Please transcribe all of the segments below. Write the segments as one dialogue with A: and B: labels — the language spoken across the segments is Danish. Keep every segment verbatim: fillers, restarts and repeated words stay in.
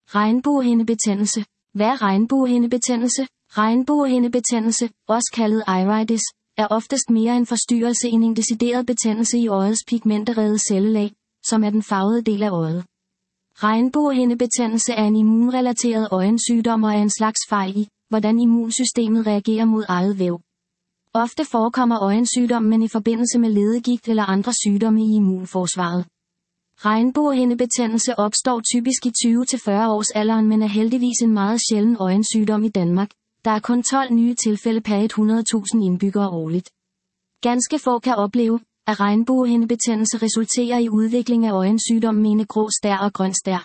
A: Regnbuehindebetændelse. Hvad er regnbuehindebetændelse? Regnbuehindebetændelse, også kaldet iritis, er oftest mere en forstyrrelse end en decideret betændelse i øjets pigmenterede cellelag, som er den farvede del af øjet. Regnbuehindebetændelse er en immunrelateret øjensygdom og er en slags fejl i, hvordan immunsystemet reagerer mod eget væv. Ofte forekommer øjensygdommen i forbindelse med ledegigt eller andre sygdomme i immunforsvaret. Regnbuehindebetændelse opstår typisk i tyve til fyrre års alderen, men er heldigvis en meget sjælden øjensygdom i Danmark. Der er kun tolv nye tilfælde per hundrede tusind indbyggere årligt. Ganske få kan opleve, at regnbuehindebetændelse resulterer i udvikling af øjensygdommen med grå stær og grøn stær.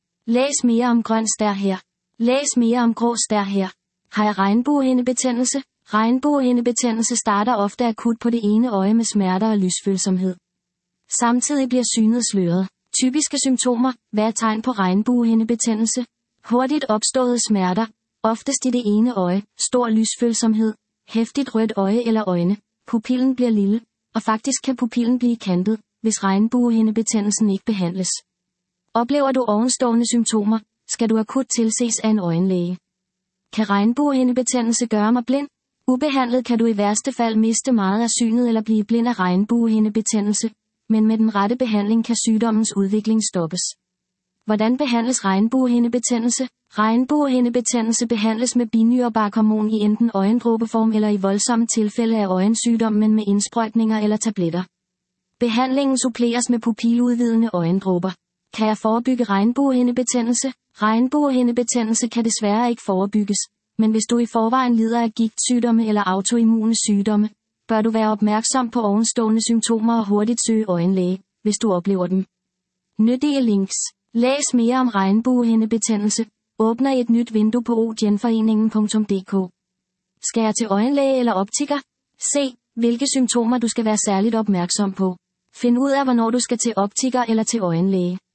A: Læs mere om grøn stær her. Læs mere om grå stær her. Har jeg regnbuehindebetændelse? Regnbuehindebetændelse starter ofte akut på det ene øje med smerter og lysfølsomhed. Samtidig bliver synet sløret. Typiske symptomer. Hvad er tegn på regnbuehindebetændelse? Hurtigt opståede smerter, oftest i det ene øje, stor lysfølsomhed, heftigt rødt øje eller øjne, pupillen bliver lille, og faktisk kan pupillen blive kantet, hvis regnbuehindebetændelsen ikke behandles. Oplever du ovenstående symptomer, skal du akut tilses af en øjenlæge. Kan regnbuehindebetændelse gøre mig blind? Ubehandlet kan du i værste fald miste meget af synet eller blive blind af regnbuehindebetændelse, men med den rette behandling kan sygdommens udvikling stoppes. Hvordan behandles regnbuehindebetændelse? Regnbuehindebetændelse behandles med binyrebarkhormon i enten øjendråbeform eller i voldsomme tilfælde af øjensygdommen med indsprøjtninger eller tabletter. Behandlingen suppleres med pupiludvidende øjendråber. Kan jeg forebygge regnbuehindebetændelse? Regnbuehindebetændelse kan desværre ikke forebygges, men hvis du i forvejen lider af gigtsygdomme eller autoimmune sygdomme, bør du være opmærksom på ovenstående symptomer og hurtigt søge øjenlæge, hvis du oplever dem. Nyttige links. Læs mere om regnbuehindebetændelse. Åbner et nyt vindue på o genforeningen punktum d k. Skal jeg til øjenlæge eller optiker? Se, hvilke symptomer du skal være særligt opmærksom på. Find ud af, hvornår du skal til optiker eller til øjenlæge.